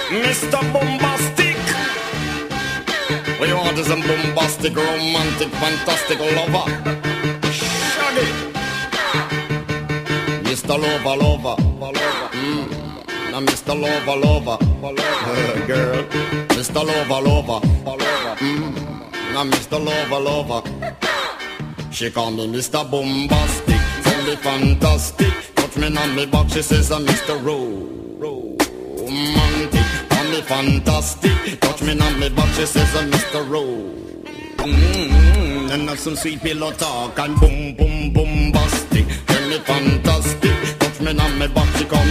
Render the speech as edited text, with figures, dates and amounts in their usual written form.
Mr. Bombastic. We want is a bombastic, romantic, fantastic lover. Shaggy. Mr. Lover, lover. Now Mr. Lover, lover. Girl. Mr. Lover, lover. Now Mr. Lover, lover. She call me Mr. Bombastic. Tell me fantastic. Touch me on me back, she says I'm Mr. Romantic. Call me fantastic. Touch me on me back, she says I'm Mr. And have some sweet pillow talk and boom, boom, bombastic. Tell me fantastic. Touch me on me back, she call me